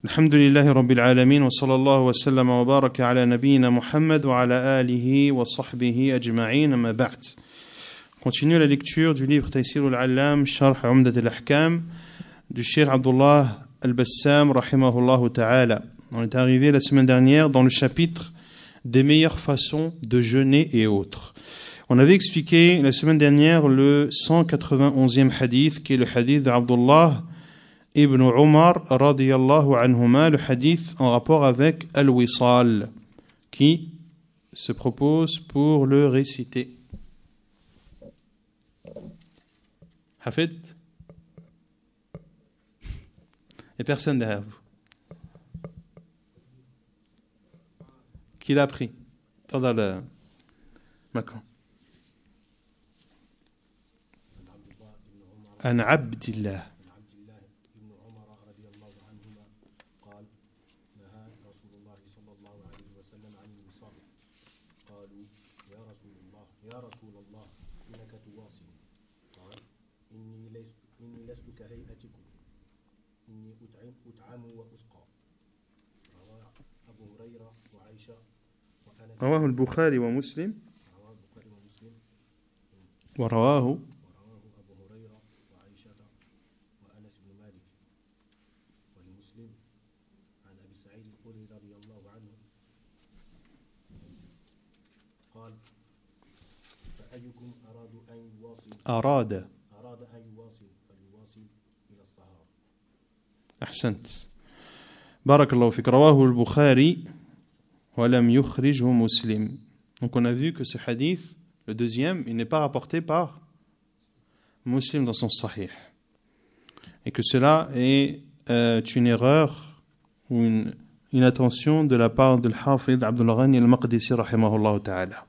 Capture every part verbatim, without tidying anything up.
الحمد لله رب العالمين وصلى الله وسلم وبارك على نبينا محمد وعلى آله وصحبه أجمعين أما بعد. Continue la lecture du livre Taysir al-Allam, Sharh Umdat al-Ahkam du Cheikh Abdullah al-Bassam rahimahullah ta'ala. On est arrivé la semaine dernière dans le chapitre des meilleures façons de jeûner et autres. On avait expliqué la semaine dernière le cent quatre-vingt-onzième hadith qui est le hadith d'Abdullah Ibn Umar radiyallahu anhuma, le hadith en rapport avec Al-Wisal, qui se propose pour le réciter. Hafid? Et personne derrière vous. Qui l'a pris? Dans le Macron. An Abdillah. رواه البخاري ومسلم ورواه أبو هريرة وعائشة وأنس بن مالك ولمسلم عن أبي سعيد الخدري رضي الله عنه قال فأيكم أراد أن يواصل أراد أراد أن يواصل فليواصل إلى السهر. أحسنت بارك الله فيك. رواه البخاري ولم يخرجه مسلم. Donc on a vu que ce hadith, le deuxième, il n'est pas rapporté par Muslim dans son Sahih. Et que cela est euh, une erreur ou une inattention de la part de l'Hafid Abdul Ghani al-Maqdisi rahimahullah ta'ala.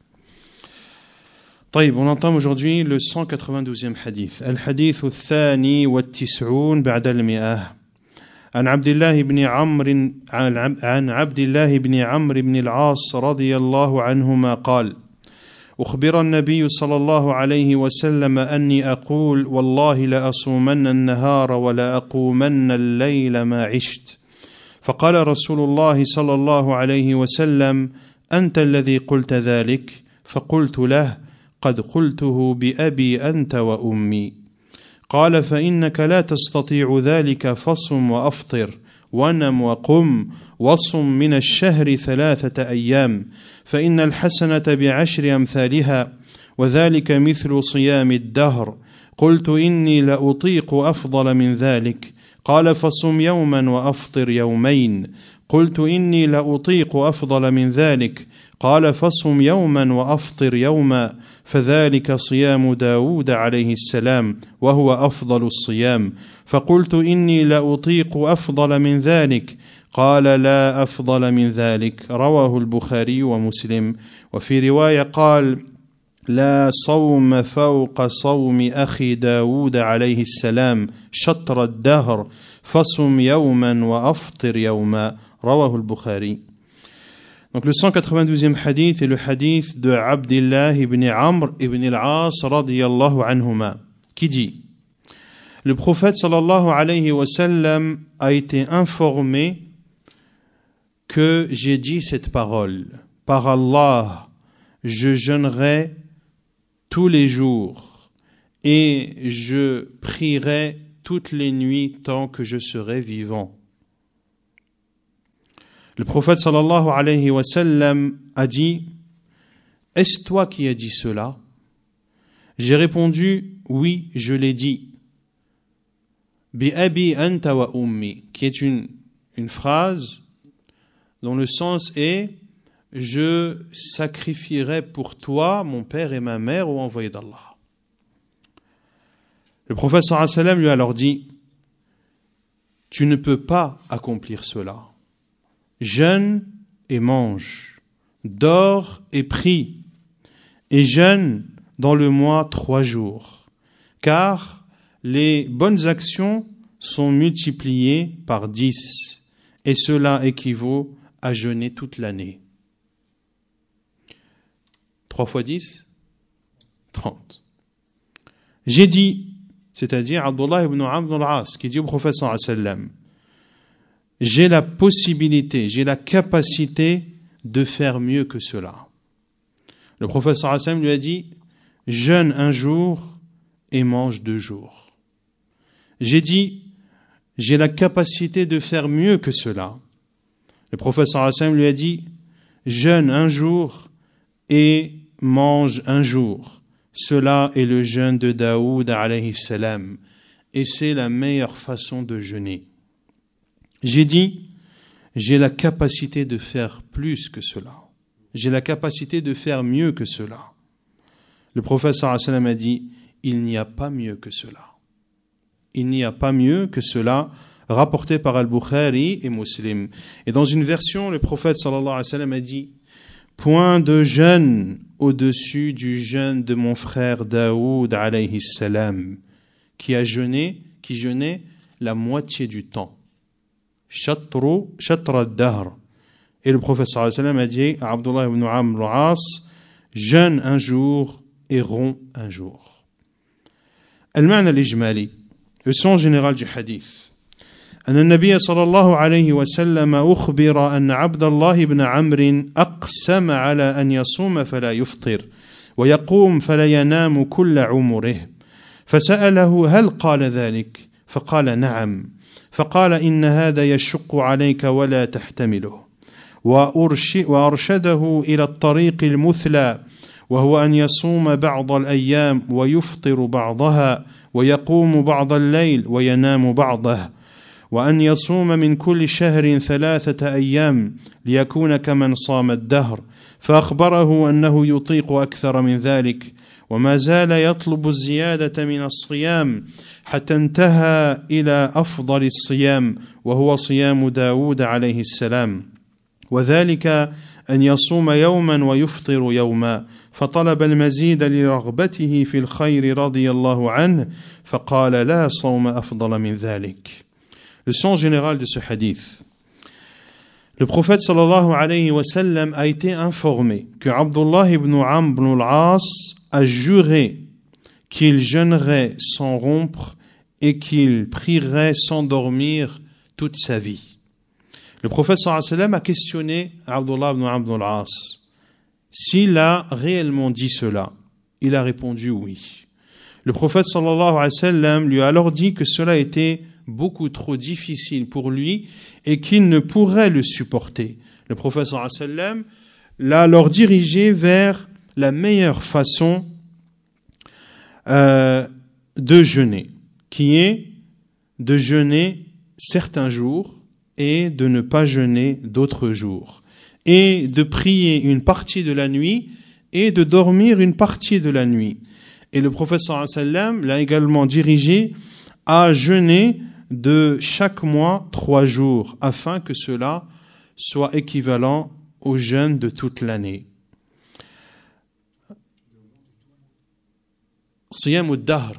طيب, on entame aujourd'hui le cent quatre-vingt-douzième hadith. Al-hadith al-thani wa al-tis'un ba'da al-mi'ah. عن عبد الله بن عمرو عن عبد الله بن عمرو بن العاص رضي الله عنهما قال: أخبر النبي صلى الله عليه وسلم أني أقول والله لأصومن النهار ولا أقومن الليل ما عشت. فقال رسول الله صلى الله عليه وسلم: أنت الذي قلت ذلك؟ فقلت له: قد قلته بأبي أنت وأمي. قال: فإنك لا تستطيع ذلك فصم وأفطر ونم وقم وصم من الشهر ثلاثة أيام فإن الحسنة بعشر أمثالها وذلك مثل صيام الدهر. قلت: إني لأطيق أفضل من ذلك. قال: فصم يوما وأفطر يومين. قلت: إني لأطيق أفضل من ذلك. قال: فصم يوما وأفطر يوما فذلك صيام داود عليه السلام وهو أفضل الصيام. فقلت: إني لأطيق أفضل من ذلك. قال: لا أفضل من ذلك. رواه البخاري ومسلم. وفي رواية قال: لا صوم فوق صوم أخي داود عليه السلام شطر الدهر فصم يوما وأفطر يوما. رواه البخاري. Donc le cent quatre-vingt-douzième hadith est le hadith de Abdillah ibn Amr ibn al-As radiyallahu anhuma, qui dit: le prophète sallallahu alayhi wa sallam a été informé que j'ai dit cette parole: par Allah, je jeûnerai tous les jours et je prierai toutes les nuits tant que je serai vivant. Le prophète sallallahu alayhi wa sallam a dit: est-ce toi qui as dit cela? J'ai répondu: oui, je l'ai dit. Bi abi anta wa ummi, qui est une, une phrase dont le sens est: je sacrifierai pour toi mon père et ma mère, ô envoyé d'Allah. Le prophète sallallahu alayhi wa sallam lui a alors dit: tu ne peux pas accomplir cela. Jeûne et mange, dors et prie, et jeûne dans le mois trois jours, car les bonnes actions sont multipliées par dix, et cela équivaut à jeûner toute l'année. Trois fois dix, trente. J'ai dit, c'est-à-dire Abdullah ibn Amr al-As, qui dit au prophète sallallahu alayhi wa sallam: j'ai la possibilité, j'ai la capacité de faire mieux que cela. Le prophète sallallahu alayhi wa sallam lui a dit, jeûne un jour et mange deux jours. J'ai dit, j'ai la capacité de faire mieux que cela. Le prophète sallallahu alayhi wa sallam lui a dit, jeûne un jour et mange un jour. Cela est le jeûne de Daoud alayhi salam. Et c'est la meilleure façon de jeûner. J'ai dit, j'ai la capacité de faire plus que cela. J'ai la capacité de faire mieux que cela. Le prophète sallallahu alayhi wa sallam a dit, il n'y a pas mieux que cela. Il n'y a pas mieux que cela, rapporté par Al-Bukhari et Muslim. Et dans une version, le prophète sallallahu alayhi wa sallam a dit, point de jeûne au-dessus du jeûne de mon frère Daoud alayhi salam, qui a jeûné, qui jeûnait la moitié du temps. Shatru, shatra dahr. Et le prophète sallallahu alayhi wa sallam a dit à Abdullah ibn Amr al-As, jeûne un jour et rompt un jour. Al-ma'na al-ijmali, le sens général du hadith. أن النبي صلى الله عليه وسلم أخبر أن عبد الله بن عمرو أقسم على أن يصوم فلا يفطر ويقوم فلا ينام كل عمره فسأله هل قال ذلك فقال نعم فقال إن هذا يشق عليك ولا تحتمله وأرشده إلى الطريق المثلى وهو أن يصوم بعض الأيام ويفطر بعضها ويقوم بعض الليل وينام بعضه وأن يصوم من كل شهر ثلاثة أيام ليكون كمن صام الدهر فأخبره أنه يطيق أكثر من ذلك وما زال يطلب الزيادة من الصيام حتى انتهى إلى أفضل الصيام وهو صيام داود عليه السلام وذلك أن يصوم يوما ويفطر يوما فطلب المزيد لرغبته في الخير رضي الله عنه فقال لا صوم أفضل من ذلك. Le sens général de ce hadith. Le prophète sallallahu alayhi wa sallam a été informé que Abdullah ibn Amr ibn al-As a juré qu'il jeûnerait sans rompre et qu'il prierait sans dormir toute sa vie. Le prophète sallallahu alayhi wa sallam a questionné Abdullah ibn Amr ibn al-As s'il a réellement dit cela. Il a répondu oui. Le prophète sallallahu alayhi wa sallam lui a alors dit que cela était beaucoup trop difficile pour lui et qu'il ne pourrait le supporter. Le prophète sallallahu alayhi wa sallam l'a alors dirigé vers la meilleure façon euh, de jeûner, qui est de jeûner certains jours et de ne pas jeûner d'autres jours, et de prier une partie de la nuit et de dormir une partie de la nuit. Et le prophète sallallahu alayhi wa sallam l'a également dirigé à jeûner de chaque mois trois jours, afin que cela soit équivalent au jeûne de toute l'année. Siyam ad-dahr,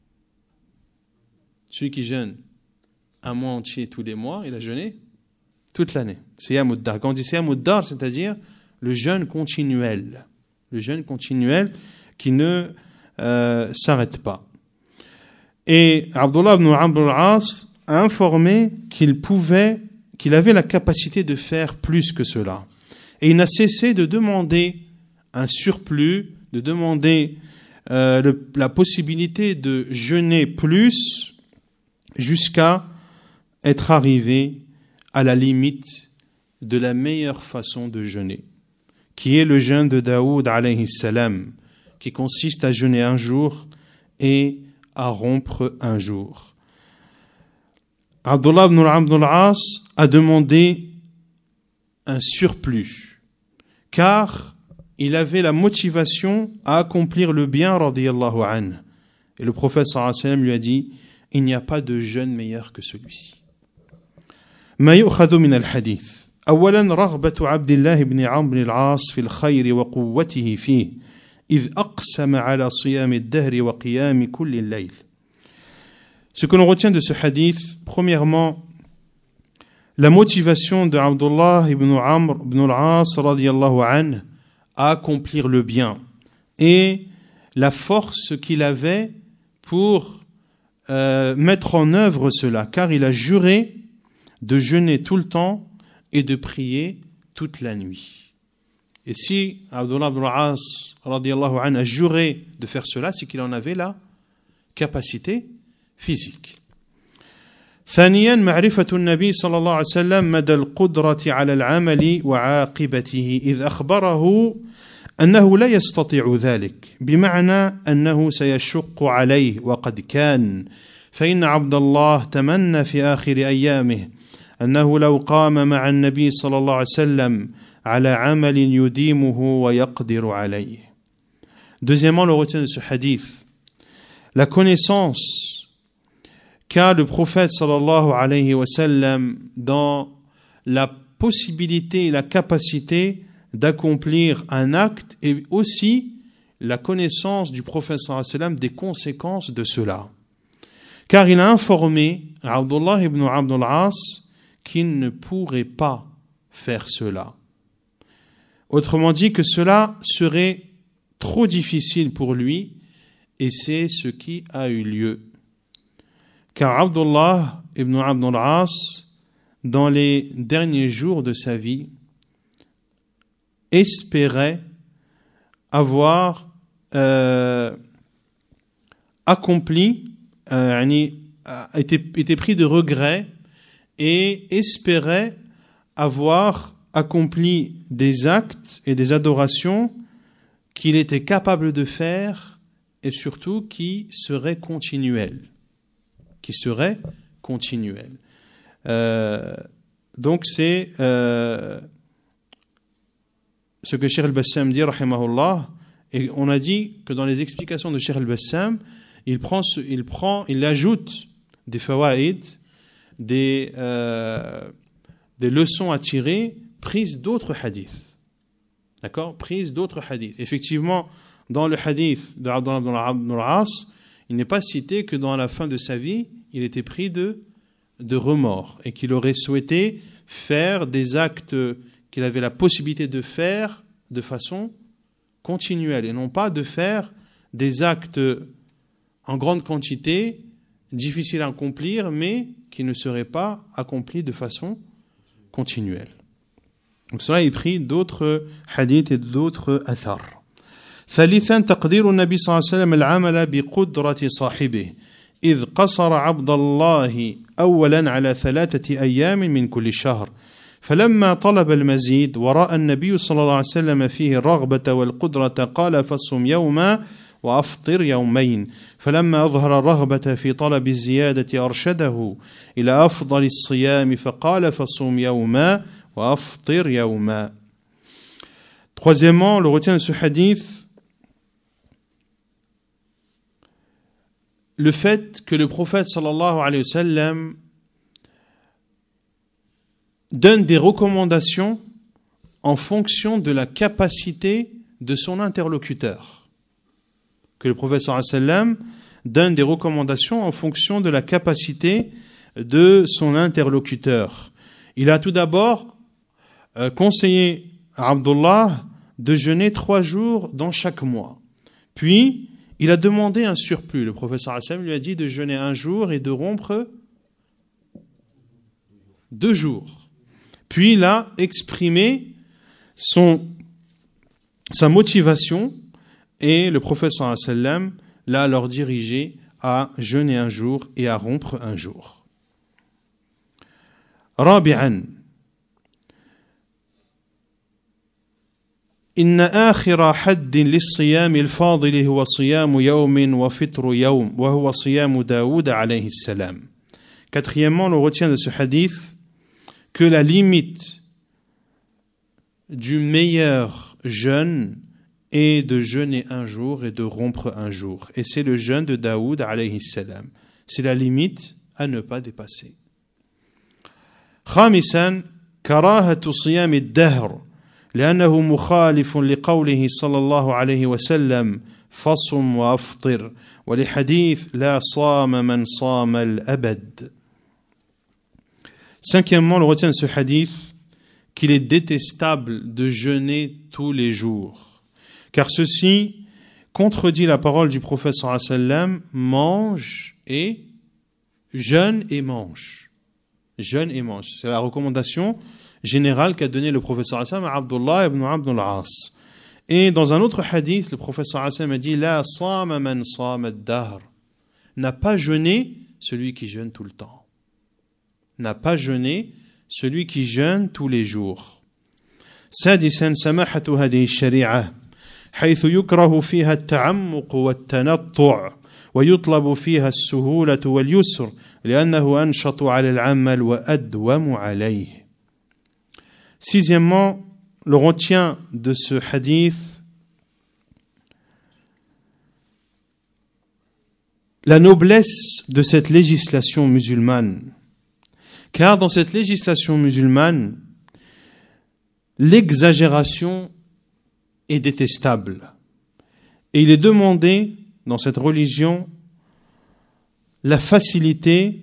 celui qui jeûne un mois entier tous les mois, il a jeûné toute l'année. Siyam ad-dahr. Quand on dit Siyam ad-dahr, c'est-à-dire le jeûne continuel, le jeûne continuel qui ne euh, s'arrête pas. Et Abdullah ibn Amr al-As a informé qu'il pouvait, qu'il avait la capacité de faire plus que cela. Et il n'a cessé de demander un surplus, de demander euh, le, la possibilité de jeûner plus jusqu'à être arrivé à la limite de la meilleure façon de jeûner, qui est le jeûne de Daoud alayhi salam, qui consiste à jeûner un jour et à rompre un jour. Abdullah ibn Amr ibn al-As a demandé un surplus, car il avait la motivation à accomplir le bien, radiyallahu anhu. Et le prophète sallallahu alayhi wa sallam lui a dit, il n'y a pas de jeûne meilleur que celui-ci. ما يؤخذ من الحديث أولا رغبة عبد الله بن عمرو العاص في الخير وقوته فيه إذ أقسم على صيام الدهر وقيام كل الليل. Ce que l'on retient de ce hadith, premièrement, la motivation de Abdullah ibn Amr ibn al-As radiyallahu anhu à accomplir le bien et la force qu'il avait pour euh, mettre en œuvre cela, car il a juré de jeûner tout le temps et de prier toute la nuit. Et si Abdullah ibn al-As radiyallahu anhu a juré de faire cela, c'est qu'il en avait la capacité physique. ثانيا معرفة النبي صلى الله عليه وسلم مدى القدرة على العمل وعاقبته إذ أخبره أنه لا يستطيع ذلك بمعنى أنه سيشق عليه وقد كان فإن عبد الله تمنى في آخر أيامه أنه لو قام مع النبي صلى الله عليه وسلم على عمل يديمه ويقدر عليه. Deuxièmement, le retien de ce hadith, la connaissance qu'a le prophète sallallahu alayhi wa sallam dans la possibilité et la capacité d'accomplir un acte et aussi la connaissance du prophète sallallahu alayhi wa sallam des conséquences de cela. Car il a informé Abdullah ibn Abd al-As qu'il ne pourrait pas faire cela. Autrement dit que cela serait trop difficile pour lui et c'est ce qui a eu lieu. Car Abdullah ibn Abd al-As, dans les derniers jours de sa vie, espérait avoir euh, accompli, euh, était, était pris de regret et espérait avoir accompli des actes et des adorations qu'il était capable de faire et surtout qui seraient continuels. qui serait continuel. Euh, donc c'est euh, ce que Cheikh al-Bassam dit, rahimahullah, et on a dit que dans les explications de Cheikh al-Bassam, il prend, ce, il prend, il ajoute des fawaïd, des, euh, des leçons à tirer prises d'autres hadiths. D'accord ? Prises d'autres hadiths. Effectivement, dans le hadith de Abdullah ibn al-As, il n'est pas cité que dans la fin de sa vie, il était pris de, de remords et qu'il aurait souhaité faire des actes qu'il avait la possibilité de faire de façon continuelle et non pas de faire des actes en grande quantité, difficiles à accomplir, mais qui ne seraient pas accomplis de façon continuelle. Donc cela est pris d'autres hadiths et d'autres athars. ثالثا تقدير النبي صلى الله عليه وسلم العمل بقدرة صاحبه إذ قصر عبد الله أولا على ثلاثة أيام من كل شهر فلما طلب المزيد ورأى النبي صلى الله عليه وسلم فيه الرغبة والقدرة قال فصم يوما وأفطر يومين فلما أظهر الرغبة في طلب الزيادة أرشده إلى أفضل الصيام فقال فصم يوما وأفطر يوما. Troisièmement, le retien de ce hadith, le fait que le prophète sallallahu alayhi wa sallam donne des recommandations en fonction de la capacité de son interlocuteur. Que le prophète sallallahu alayhi wa sallam donne des recommandations en fonction de la capacité de son interlocuteur. Il a tout d'abord euh, conseillé à Abdullah de jeûner trois jours dans chaque mois. Puis, il a demandé un surplus. Le prophète Hassan lui a dit de jeûner un jour et de rompre deux jours. Puis il a exprimé son, sa motivation et le prophète Hassan l'a alors dirigé à jeûner un jour et à rompre un jour. رابعا إن آخر حد للصيام الفاضل هو صيام يوم وفطر يوم وهو صيام داود عليه السلام. Quatrièmement, on retient de ce hadith que la limite du meilleur jeûne est de jeûner un jour et de rompre un jour. Et c'est le jeûne de Daoud alayhi salam. C'est la limite à ne pas dépasser. خامسا كراهة صيام الدهر لأنه مخالف لقوله صلى الله عليه وسلم فصم وأفطر ولحديث لا صام من صام الأبد. Cinquièmement, le retient de ce hadith qu'il est détestable de jeûner tous les jours, car ceci contredit la parole du prophète sallallahu alayhi wa sallam, mange et jeûne et mange. jeûne et mange. C'est la recommandation générale qu'a donnée le professeur Hassan à Abdullah ibn Abd al-As. Et dans un autre hadith, le professeur Hassan a dit La sama man sama ad-dahr. N'a pas jeûné celui qui jeûne tout le temps. N'a pas jeûné celui qui jeûne tous les jours. سادسا سماحة هذه الشريعة حيث يكره فيها التعمق والتنطع ويطلب فيها السهولة واليسر لأنه أنشط على العمل وأدوم عليه. Sixièmement, le retient de ce hadith la noblesse de cette législation musulmane. Car dans cette législation musulmane, l'exagération est détestable. Et il est demandé dans cette religion la facilité,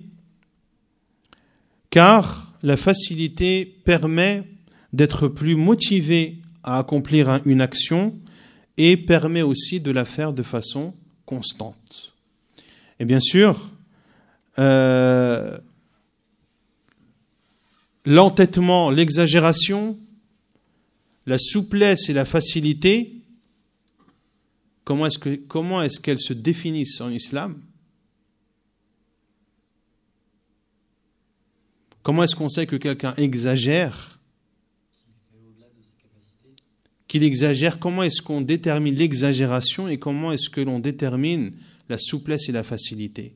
car la facilité permet d'être plus motivé à accomplir une action et permet aussi de la faire de façon constante. Et bien sûr, euh, l'entêtement, l'exagération, la souplesse et la facilité, comment est-ce que, comment est-ce qu'elles se définissent en islam? Comment est-ce qu'on sait que quelqu'un exagère? Qu'il exagère, comment est-ce qu'on détermine l'exagération et comment est-ce que l'on détermine la souplesse et la facilité?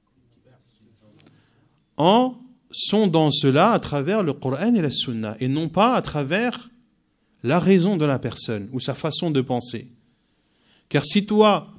En sondant cela à travers le Coran et la Sunna, et non pas à travers la raison de la personne ou sa façon de penser. Car si toi,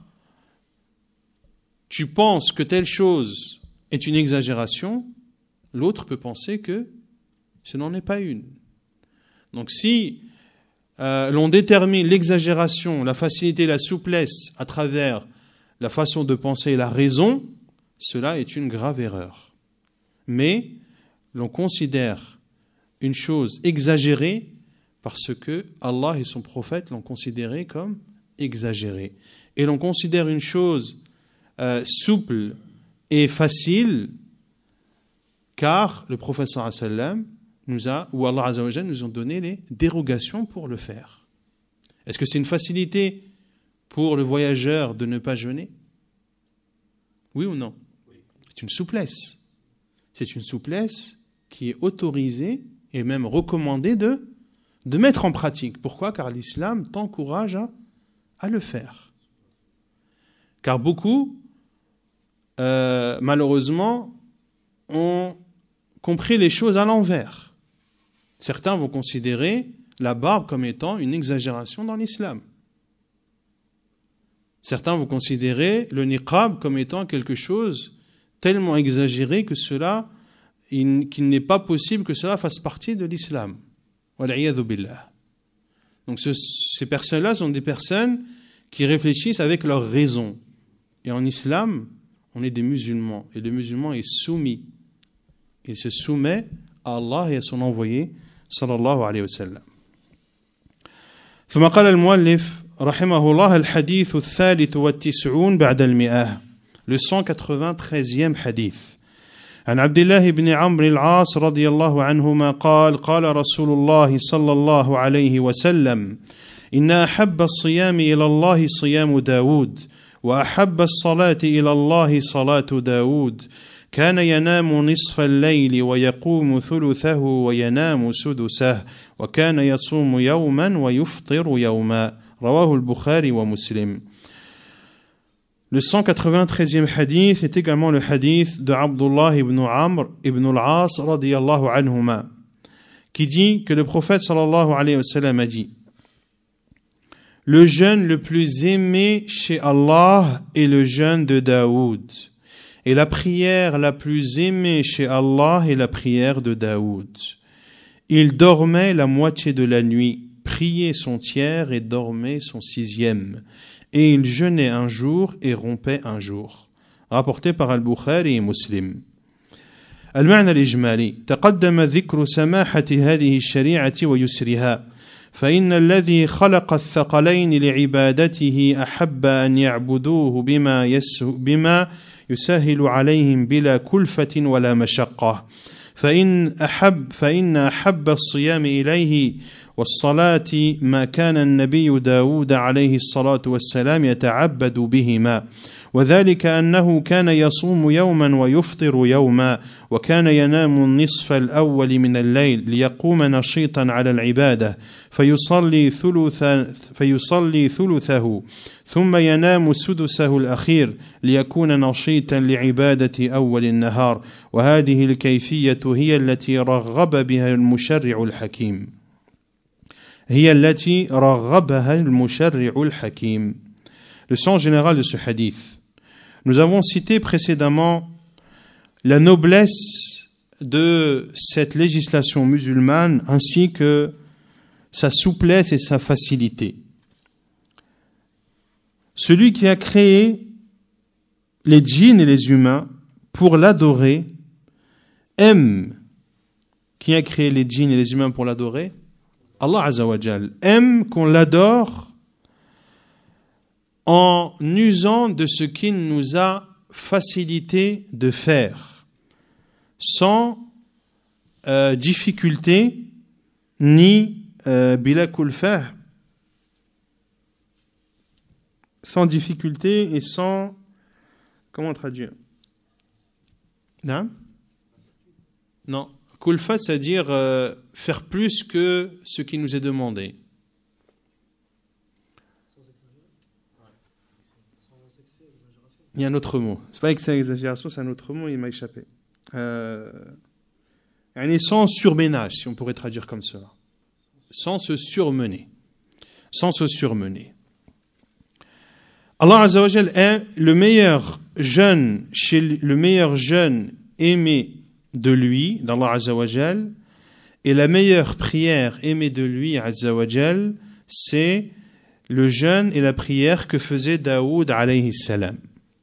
tu penses que telle chose est une exagération, l'autre peut penser que ce n'en est pas une. Donc si euh, l'on détermine l'exagération, la facilité, la souplesse à travers la façon de penser et la raison, cela est une grave erreur. Mais l'on considère une chose exagérée parce que Allah et son prophète l'ont considéré comme exagéré. Et l'on considère une chose euh, souple et facile car le prophète sallallahu alayhi wa sallam nous a, ou Allah azza wa jalla nous a donné les dérogations pour le faire. Est-ce que c'est une facilité pour le voyageur de ne pas jeûner? Oui ou non? C'est une souplesse. C'est une souplesse qui est autorisée et même recommandée de de mettre en pratique. Pourquoi? Car l'islam t'encourage à, à le faire. Car beaucoup, euh, malheureusement, ont compris les choses à l'envers. Certains vont considérer la barbe comme étant une exagération dans l'islam. Certains vont considérer le niqab comme étant quelque chose tellement exagéré que cela, il, qu'il n'est pas possible que cela fasse partie de l'islam. Donc ce, ces personnes-là sont des personnes qui réfléchissent avec leur raison. Et en islam, on est des musulmans. Et le musulman est soumis. Il se soumet à Allah et à son envoyé, sallallahu alayhi wa sallam. ثم قال المؤلف رحمه الله الحديث الثالث والتسعون بعد المئة. Le cent quatre-vingt-treizième hadith. عن عبد الله بن عمرو العاص رضي الله عنهما قال قال رسول الله صلى الله عليه وسلم إن أحب الصيام إلى الله صيام داود وأحب الصلاة إلى الله صلاة داود كان ينام نصف الليل ويقوم ثلثه وينام سدسه وكان يصوم يوما ويفطر يوما رواه البخاري ومسلم. Le cent quatre-vingt-treizième hadith est également le hadith de Abdullah ibn Amr ibn al-As radiyallahu anhuma, qui dit que le prophète sallallahu alayhi wa sallam a dit: le jeûne le plus aimé chez Allah est le jeûne de Daoud, et la prière la plus aimée chez Allah est la prière de Daoud. Il dormait la moitié de la nuit, priait son tiers et dormait son sixième. Et il jeûnait un jour et rompait un jour. Rapporté par Al-Bukhari et Muslim. المعنى الإجمالي تقدم ذكر سماحة هذه الشريعة ويسرها فإن الذي خلق الثقلين لعبادته أحب أن يعبدوه بما, بما يسهل عليهم بلا كلفة ولا مشقة فإن أحب فإن أحب الصيام إليه والصلاة ما كان النبي داود عليه الصلاة والسلام يتعبد بهما وذلك أنه كان يصوم يوما ويفطر يوما وكان ينام النصف الأول من الليل ليقوم نشيطا على العبادة فيصلي ثلث فيصلي ثلثه ثم ينام سدسه الأخير ليكون نشيطا لعبادة أول النهار وهذه الكيفية هي التي رغب بها المشرع الحكيم هي التي رغبها المشرع الحكيم. Le sens général de ce hadith. Nous avons cité précédemment la noblesse de cette législation musulmane ainsi que sa souplesse et sa facilité. Celui qui a créé les djinns et les humains pour l'adorer aime, qui a créé les djinns et les humains pour l'adorer, Allah Azza wa Jal, aime qu'on l'adore en usant de ce qu'il nous a facilité de faire, sans euh, difficulté ni euh, bila kulfa, sans difficulté et sans, comment traduire? Non, non. Kulfa, c'est-à-dire euh, faire plus que ce qui nous est demandé. Il y a un autre mot. C'est pas excès, exagération, c'est un autre mot, il m'a échappé. Euh, sans surménage, si on pourrait traduire comme cela. Sans se surmener. Sans se surmener. Allah Azza wa Jal est le meilleur jeune, chez le meilleur jeune aimé de lui, d'Allah Azza wa Jal, et la meilleure prière aimée de lui, Azza wa Jal, c'est le jeûne et la prière que faisait Daoud alayhi salam.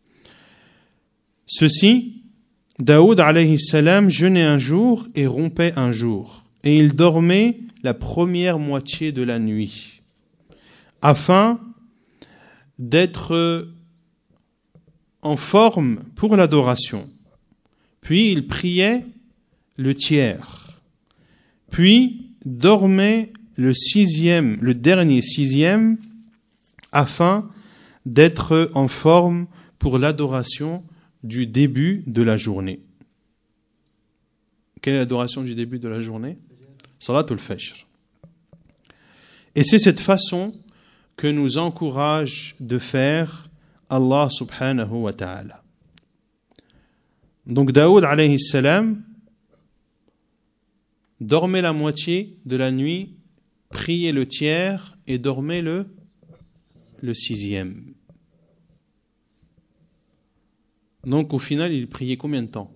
Ceci, Daoud alayhi salam jeûnait un jour et rompait un jour, et il dormait la première moitié de la nuit, afin d'être en forme pour l'adoration. Puis il priait le tiers, puis dormait le sixième, le dernier sixième, afin d'être en forme pour l'adoration du début de la journée. Quelle est l'adoration du début de la journée? Salatul Fajr. Et c'est cette façon que nous encourage de faire Allah subhanahu wa ta'ala. Donc Daoud alayhi salam dormait la moitié de la nuit, priait le tiers et dormait le, le sixième. Donc au final, il priait combien de temps?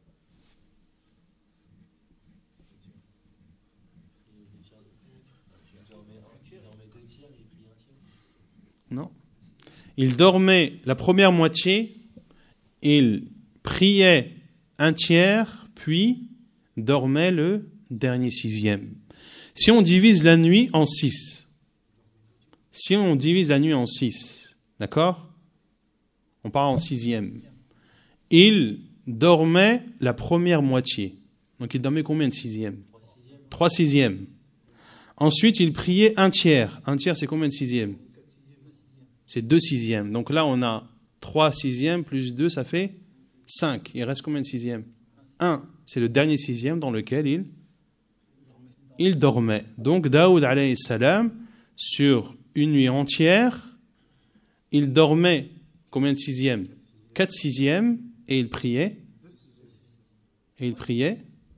Non. Il dormait la première moitié, il priait un tiers, puis dormait le dernier sixième. Si on divise la nuit en six, si on divise la nuit en six, d'accord? On part en sixième. Il dormait la première moitié. Donc il dormait combien de sixièmes? Trois sixièmes. Ensuite, il priait un tiers. Un tiers, c'est combien de sixièmes? C'est deux sixièmes. Donc là, on a trois sixièmes plus deux, ça fait cinq. Il reste combien de sixièmes? Un. C'est le dernier sixième dans lequel il, il dormait. Donc Daoud alayhi salam, sur une nuit entière, il dormait combien de sixièmes? Quatre sixièmes. Et il priait. Et il priait.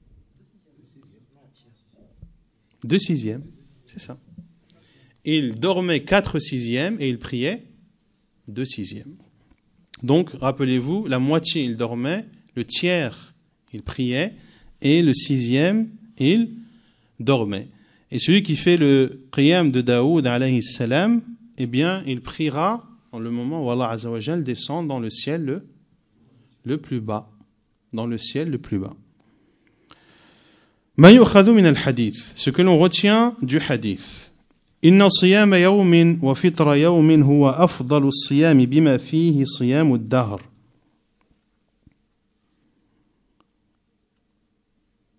Deux sixièmes. C'est ça. Il dormait quatre sixièmes et il priait deux sixièmes. Donc, rappelez-vous, la moitié, il dormait, le tiers, il priait, et le sixième, il dormait. Et celui qui fait le qiyam de Daoud alayhi salam, eh bien, il priera en le moment où Allah Azza wa Jal descend dans le ciel le, le plus bas. Dans le ciel le plus bas. Ma yu'khadhu min al-hadith. Ce que l'on retient du hadith. إن صيام يوم وفطر يوم هو أفضل الصيام بما فيه صيام الدهر.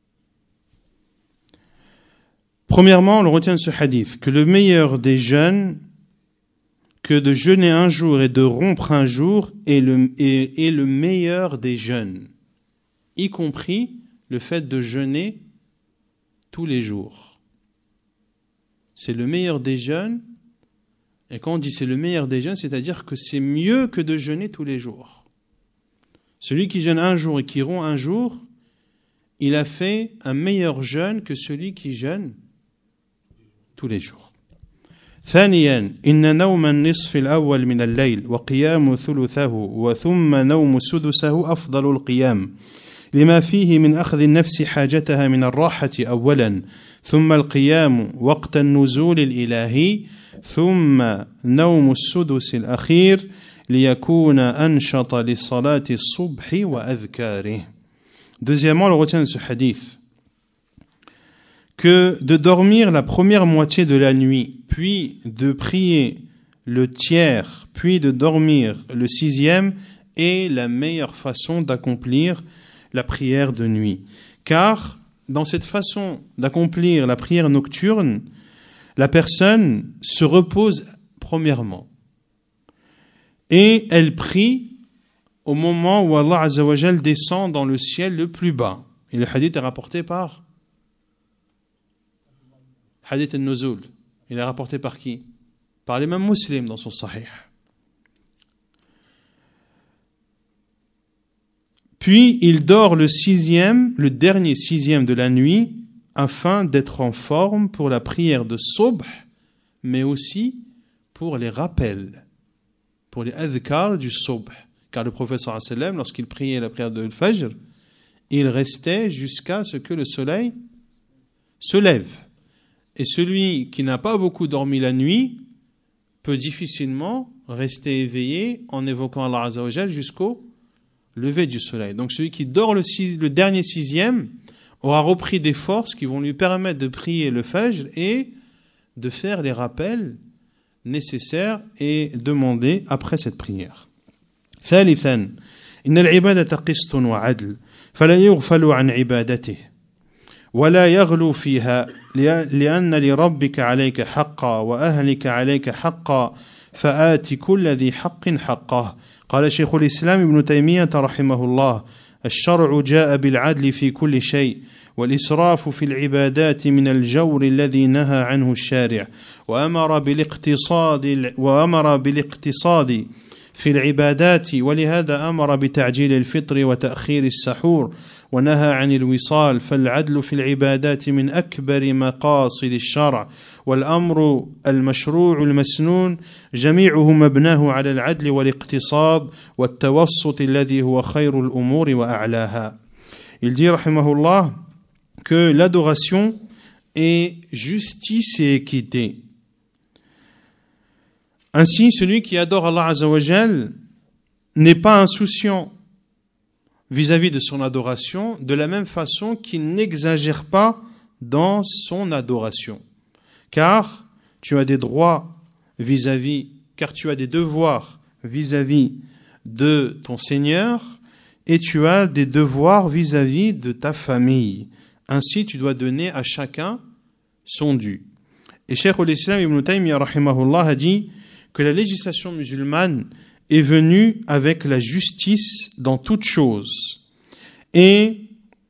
Premièrement, on retient de ce hadith que le meilleur des jeûnes, que de jeûner un jour et de rompre un jour, est le, est, est le meilleur des jeûnes, y compris le fait de jeûner tous les jours. C'est le meilleur des jeûnes, et quand on dit c'est le meilleur des jeûnes, c'est-à-dire que c'est mieux que de jeûner tous les jours. Celui qui jeûne un jour et qui rompt un jour, il a fait un meilleur jeûne que celui qui jeûne tous les jours. ثانيا إن نوم النصف الأول من الليل وقيام ثلثه وثم نوم سدسه أفضل القيام لما فيه من أخذ النفس حاجتها من الراحة أولا ثم القيام وقت النزول الإلهي ثم نوم السدس الأخير ليكون أنشط لصلاة الصبح وأذكاره. Deuxièmement, on retient de ce hadith que de dormir la première moitié de la nuit, puis de prier le tiers, puis de dormir le sixième est la meilleure façon d'accomplir la prière de nuit. Car dans cette façon d'accomplir la prière nocturne, la personne se repose premièrement et elle prie au moment où Allah Azza wa Jal descend dans le ciel le plus bas. Et le hadith est rapporté par Hadith al-Nuzul. Il est rapporté par qui? Par l'imam Muslim dans son Sahih. Puis il dort le sixième, le dernier sixième de la nuit, afin d'être en forme pour la prière de Subh, mais aussi pour les rappels, pour les adhkar du Subh. Car le prophète sallallahu alayhi wa sallam, lorsqu'il priait la prière de Fajr, il restait jusqu'à ce que le soleil se lève. Et celui qui n'a pas beaucoup dormi la nuit peut difficilement rester éveillé en évoquant Allah Azza wa Jal jusqu'au lever du soleil. Donc celui qui dort le, six, le dernier sixième aura repris des forces qui vont lui permettre de prier le Fajr et de faire les rappels nécessaires et demandés après cette prière. ثالثا إن العبادة قسط وعدل فلا يغفل عن عبادته ولا يغلو فيها لأن لربك عليك حقا وأهلك عليك حقا فآت كل ذي حق حقه. قال شيخ الإسلام ابن تيمية رحمه الله: الشرع جاء بالعدل في كل شيء والإسراف في العبادات من الجور الذي نهى عنه الشارع وأمر بالاقتصاد وأمر بالاقتصاد في العبادات ولهذا أمر بتعجيل الفطر وتأخير السحور ونهى عن الوصال فالعدل في العبادات من أكبر مقاصد الشرع والأمر المشروع المسنون جميعه مبناه على العدل والاقتصاد والتوسط الذي هو خير الأمور وأعلاها. Il dit rahimahullah que l'adoration est justice et équité. Ainsi, celui qui adore Allah Azza wa Jal n'est pas insouciant vis-à-vis de son adoration, de la même façon qu'il n'exagère pas dans son adoration. Car tu as des droits vis-à-vis, car tu as des devoirs vis-à-vis de ton Seigneur et tu as des devoirs vis-à-vis de ta famille. Ainsi, tu dois donner à chacun son dû. Et Cheikh al-Islam ibn Taymiyyah rahimahullah a dit que la législation musulmane est venue avec la justice dans toutes choses. Et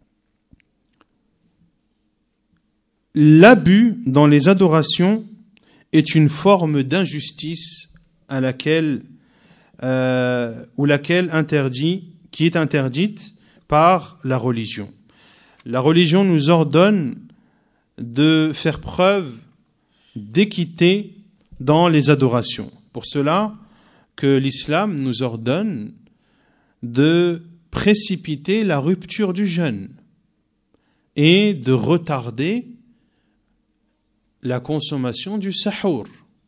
l'abus dans les adorations est une forme d'injustice à laquelle, euh, ou laquelle interdit, qui est interdite par la religion. La religion nous ordonne de faire preuve d'équité dans les adorations. Pour cela que l'islam nous ordonne de précipiter la rupture du jeûne et de retarder la consommation du sahour.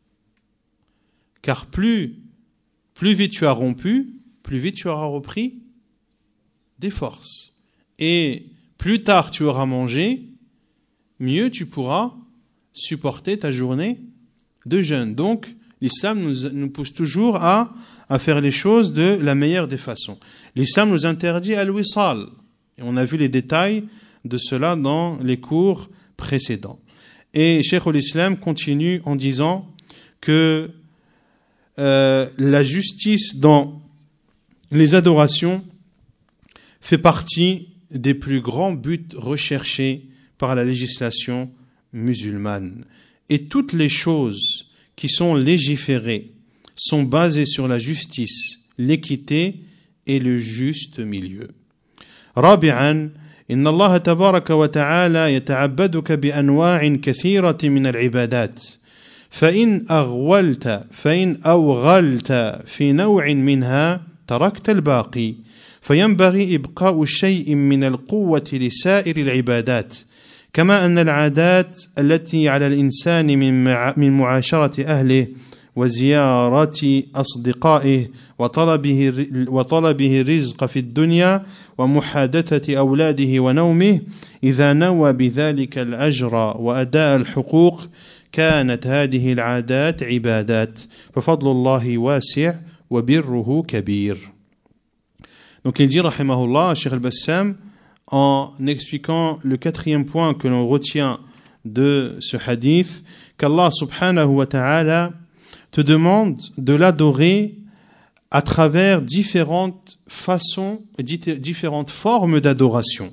Car plus, plus vite tu as rompu, plus vite tu auras repris des forces. Et plus tard tu auras mangé, mieux tu pourras supporter ta journée de jeûne. Donc, l'islam nous, nous pousse toujours à, à faire les choses de la meilleure des façons. L'islam nous interdit al-wisal. Et on a vu les détails de cela dans les cours précédents. Et Cheikh al-Islam continue en disant que euh, la justice dans les adorations fait partie des plus grands buts recherchés par la législation musulmane. Et toutes les choses qui sont légiférées sont basées sur la justice, l'équité et le juste milieu. رابعا إن الله تبارك وتعالى يتعبدك بأنواع كثيرة من العبادات فإن أغولت فإن أوغلت في نوع منها تركت الباقي فينبغي إبقاء شيء من القوة لسائر العبادات كما أن العادات التي على الإنسان من من معاشرة أهله وزيارة أصدقائه وطلبه وطلبه الرزق في الدنيا ومحادثة أولاده ونومه إذا نوى بذلك الأجر وأداء الحقوق كانت هذه العادات عبادات ففضل الله واسع وبره كبير. Donc il dit rahimahullah, Cheikh al-Bassam, en expliquant le quatrième point que l'on retient de ce hadith, qu'Allah subhanahu wa ta'ala te demande de l'adorer à travers différentes façons, différentes formes d'adoration.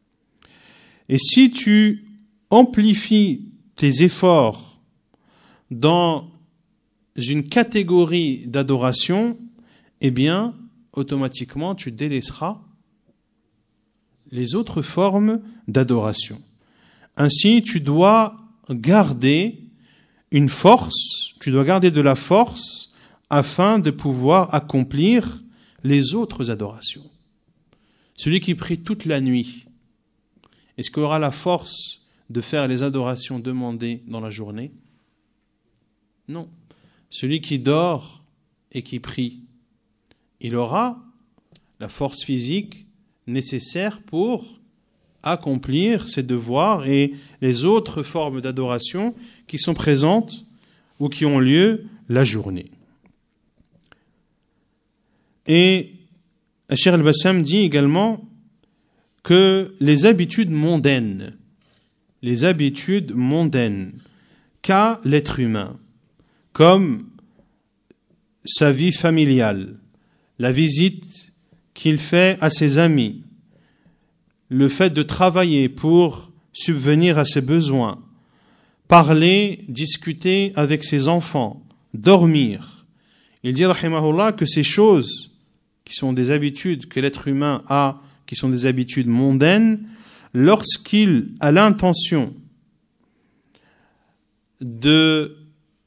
Et si tu amplifies tes efforts dans une catégorie d'adoration, eh bien, automatiquement, tu délaisseras les autres formes d'adoration. Ainsi, tu dois garder une force, tu dois garder de la force afin de pouvoir accomplir les autres adorations. Celui qui prie toute la nuit, est-ce qu'il aura la force de faire les adorations demandées dans la journée? Non. Celui qui dort et qui prie, il aura la force physique nécessaire pour accomplir ses devoirs et les autres formes d'adoration qui sont présentes ou qui ont lieu la journée. Et Cheikh al-Bassam dit également que les habitudes mondaines, les habitudes mondaines qu'a l'être humain, comme sa vie familiale, la visite qu'il fait à ses amis, le fait de travailler pour subvenir à ses besoins, parler, discuter avec ses enfants, dormir. Il dit, rahimahullah, que ces choses qui sont des habitudes que l'être humain a, qui sont des habitudes mondaines, lorsqu'il a l'intention de,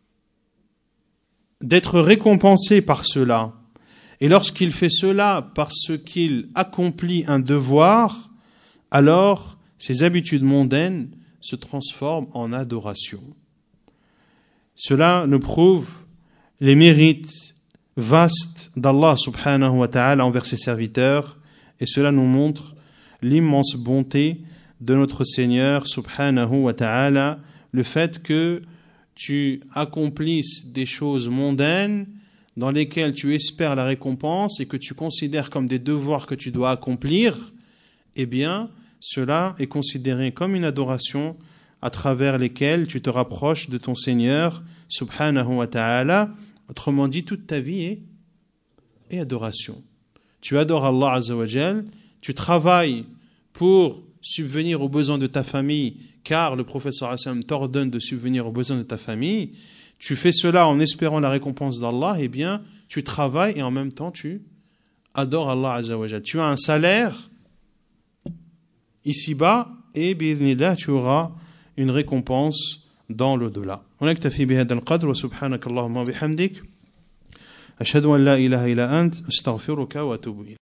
d'être récompensé par cela, et lorsqu'il fait cela parce qu'il accomplit un devoir, alors ces habitudes mondaines se transforment en adoration. Cela nous prouve les mérites vastes d'Allah subhanahu wa ta'ala envers ses serviteurs, et cela nous montre l'immense bonté de notre Seigneur subhanahu wa ta'ala, le fait que tu accomplisses des choses mondaines dans lesquelles tu espères la récompense et que tu considères comme des devoirs que tu dois accomplir, eh bien, cela est considéré comme une adoration à travers lesquelles tu te rapproches de ton Seigneur subhanahu wa ta'ala. Autrement dit, toute ta vie est, est adoration. Tu adores Allah azza wa jal, tu travailles pour subvenir aux besoins de ta famille, car le prophète sallallahu alayhi wa sallam t'ordonne de subvenir aux besoins de ta famille. Tu fais cela en espérant la récompense d'Allah, eh bien, tu travailles et en même temps tu adores Allah azza wa jal. Tu as un salaire ici-bas et bi'idhnillah, tu auras une récompense dans l'au-delà. On aktafi bihadha al-qadr wa subhanaka Allahumma bihamdik ashhadu an la ilaha illa ant astaghfiruka wa atubu ilayk.